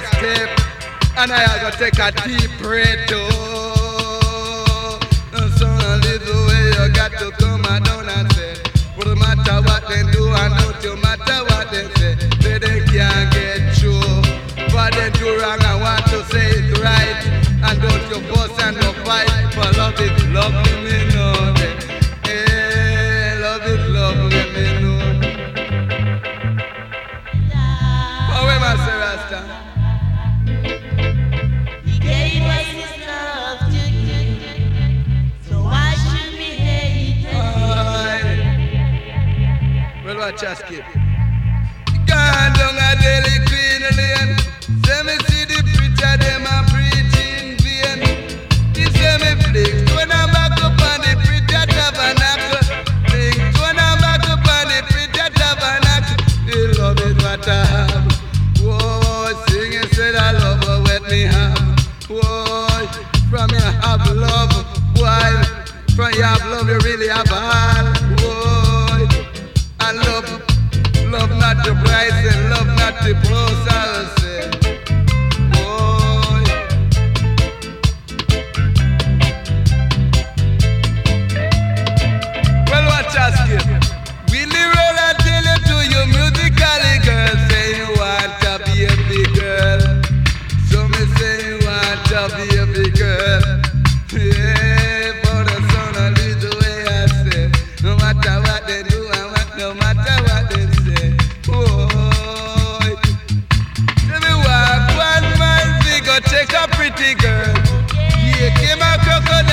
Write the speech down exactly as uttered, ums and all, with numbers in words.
step, and I gotta take a deep breath too. So a little way you got to come down and say, no matter what they do and don't matter what they say, they, they can't get through. But they do wrong and want to say it right, and don't you fuss and no fight. For love it, love me know that. Hey, love it, love me know. How am I, Sir Rasta? He gave us his love to give, so why should we hate him? Well, watch us, kid. Gone down a daily queen lane. Say me see the preacher, them a preaching vain. He say me flick, when I'm back up on the preacher tabernacle. Flick, when I'm back up on the preacher tabernacle. They love it what I have. Whoa, sing and say I love her what me have. Whoa, from you have love, why? From you have love, you really have all. Whoa, and love, love not the price and love not the price, I'll say. Boy. Well, watch us, kid. Willie roll and tell it to you musically, girl. Say you want to be a big girl. So me say you want to be a big girl. Yeah, for the son of the way I say. No matter what they do, I want no matter what they say. Boy, tell me what one man we go take a pretty girl. Yeah, came a crocodile.